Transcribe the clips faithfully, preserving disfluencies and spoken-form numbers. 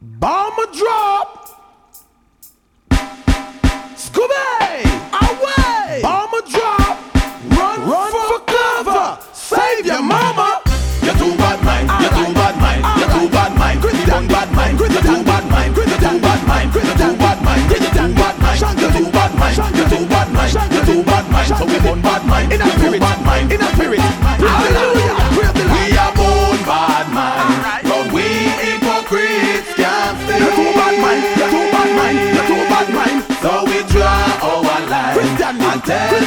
Bomb a drop. Scooby, away. Bomb a drop. Run, run for cover. Save your mama. You're too bad mind. You're too bad mind. You're too bad mind. You're too bad mind. You're too bad mind. You're too bad mind. You're too bad mind. You're too bad mind. You're too bad mind. You're too bad mind. You're too bad mind. So we born bad mind. In a spirit, bad mind. In a spirit. Hallelujah. We are born bad mind, but we hypocrites can't stay. You're too bad mind. You're too bad mind. You're too bad mind. So we draw our line and tell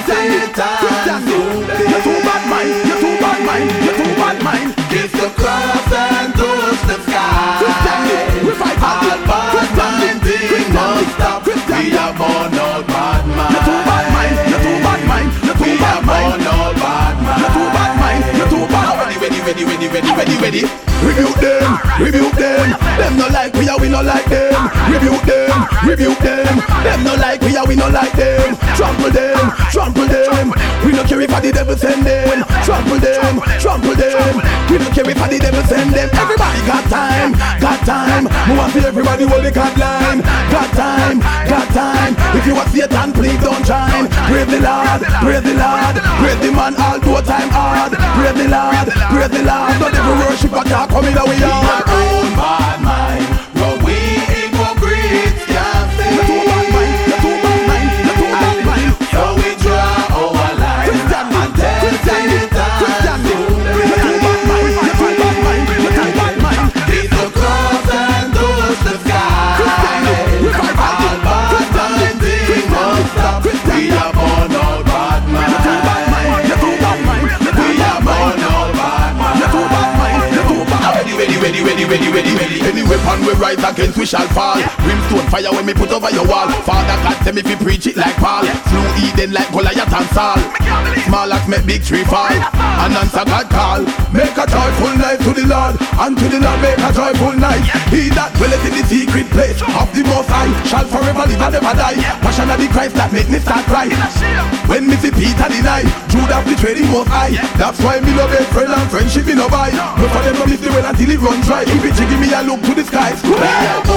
Satan to play. You're too bad mind. You're too bad mind. You're too bad mind. Kiss the cross and touch the sky. We fight all bad mind thing must stop. We are born out bad mind. You're too bad mind. You're too bad mind. You're too We bad are born mind. out bad mind. You're too bad mind. You're too bad mind. Ready, ready, ready, ready, ready, ready. Rebuke them, rebuke them. Them no like we are, we no like them. Rebuke them, rebuke them. Them no like we are, we no like them. Trample them, trample them. We no care if the devil send them. Trample them, trample them. We no care if the devil send them. Everybody got time, got time. We want to see everybody hold the card line. Got time, got time. If you want Satan, please don't shine. Praise the Lord, praise the Lord. Praise the man all do time hard. Praise the Lord, praise the Lord. Don't ever worship a talk. Coming away, We are born bad mind, but we hypocrites can't stay. You're too bad mind, you're too bad mind, you're too bad mind. So we draw our line and tell Satan to play. You're too bad mind, you're too bad mind, you're too bad mind. Kiss the cross and touch the sky. All bad mind thing must stop. We are born out bad mind. You're too bad mind, you're too bad mind, you're too We are bad mind. born out bad mind. You're too bad mind, you're too bad. Ready, ready, ready, ready, ready, ready, ready. Any weapon we rise against we shall fall. Brimstone fire when me put over your wall. Father God tell me if you preach it like Paul. Slew Eden like Goliath and Saul. Small axe make big tree fall. And answer God call. Make a joyful night to the Lord. And to the Lord make a joyful night. He that dwelleth in the secret place of the Most High shall forever live and never die. Passion of the Christ that make me start cry. When me see Peter deny, Judas betrayed the Most High. That's why me no best friend and friendship me no buy. No for them no miss the well until it run dry. If it give me a look to the skies.